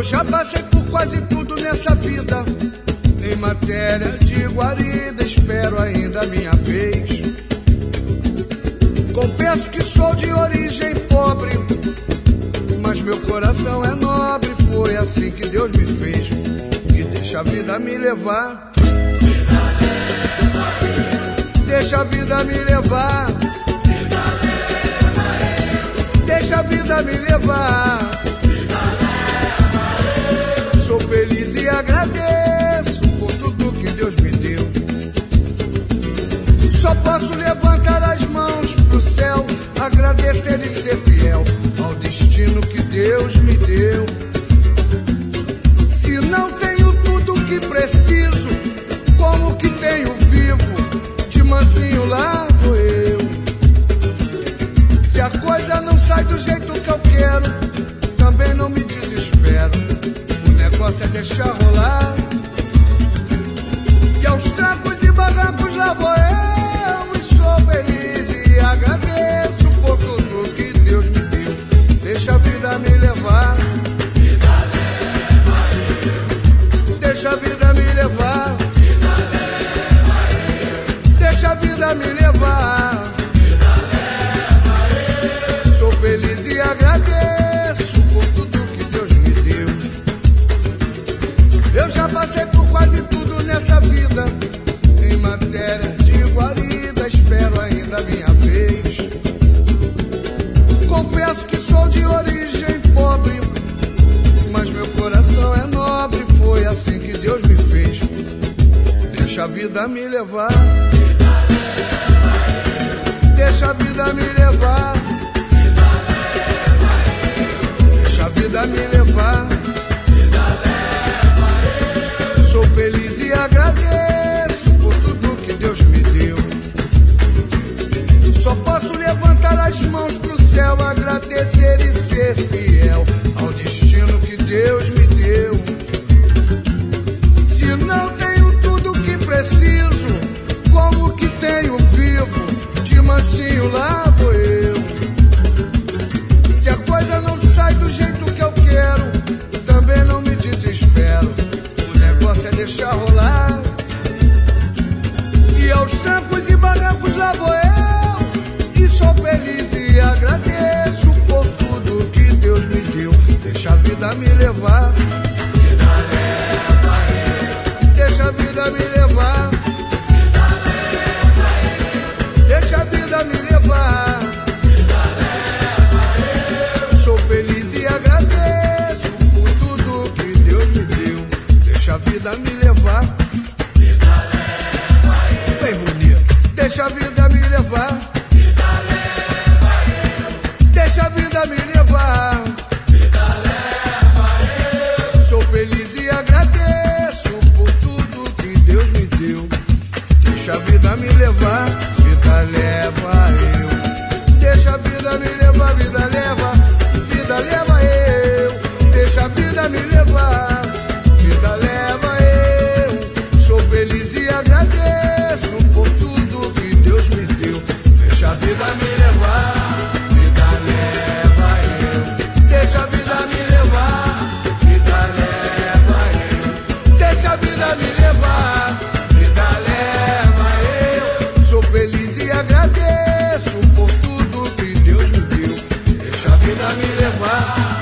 já passei por quase tudo nessa vida. Em matéria de guarida, espero ainda a minha vez. Confesso que sou de origem pobre, mas meu coração é nobre. Foi assim que Deus me fez. E deixa a vida me levar. Deixa a vida me levar. Deixa a vida me levar. Sou feliz e agradeço por tudo que Deus me deu. Só posso levantar as mãos pro céu, agradecer e ser fiel ao destino que Deus me deu. Se não tenho tudo o que preciso, como que tenho vivo? De mansinho lá vou eu. Se a coisa não sai do jeito que eu quero, também não me desespero. O negócio é deixar rolar. E aos trancos e barrancos lá vou eu. E sou feliz e agradeço por tudo que Deus me deu. Deixa a vida me levar. Deixa a vida me levar. Deixa a vida me levar. Sou feliz e agradeço por tudo que Deus me deu. Eu já passei por quase tudo nessa vida. Em matéria de guarida, espero ainda a minha vez. Confesso que sou de origem pobre, mas meu coração é nobre. Foi assim que Deus me fez. Deixa a vida me levar. Deixa a vida me levar. Deixa a vida me levar. Sou feliz e agradeço por tudo que Deus me deu. Só posso levantar as mãos pro céu, agradecer e ser fiel ao destino que Deus me deu. Se não tenho tudo o que preciso, como que tenho vivo? De mansinho lá vou eu. Se a coisa não sai do jeito que eu quero, também não me desespero. O negócio é deixar rolar. E aos trancos e barrancos lá vou eu. E sou feliz e agradeço por tudo que Deus me deu. Deixa a vida me levar. Deixa a vida me levar. Deixa a vida me levar. Sou feliz e agradeço por tudo que Deus me deu. Deixa a vida me levar. Bem bonito. Deixa a vida me levar. Deixa a vida me levar. Sou feliz e agradeço por tudo que Deus me deu. Deixa a vida me levar. Vida leva eu. Deixa a vida me levar. Vida leva. Vida leva eu. Deixa a vida me levar. Vida leva eu. Sou feliz e agradeço por tudo que Deus me deu. Deixa a vida me levar. Vida leva eu. Deixa a vida me levar. Vida leva eu. Deixa a vida me levar. Vida leva eu. Sou feliz e agradeço por tudo que Deus me deu. Deixa a vida me levar.